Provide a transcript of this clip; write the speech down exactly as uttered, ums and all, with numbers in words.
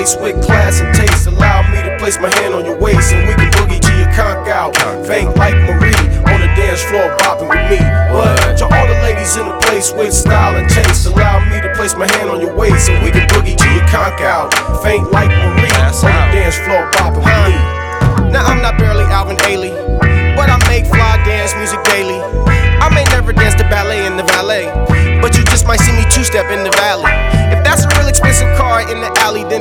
place with class and taste. Allow me to place my hand on your waist and we can boogie to your conk out. Faint like Marie on the dance floor bopping with me. What? To all the ladies in the place with style and taste. Allow me to place my hand on your waist and we can boogie to your conk out. Faint like Marie on the dance floor bopping with me. Now I'm not barely Alvin Ailey, but I make fly dance music daily. I may never dance the ballet in the valet, but you just might see me two-step in the valley. If that's a real expensive car in the alley, then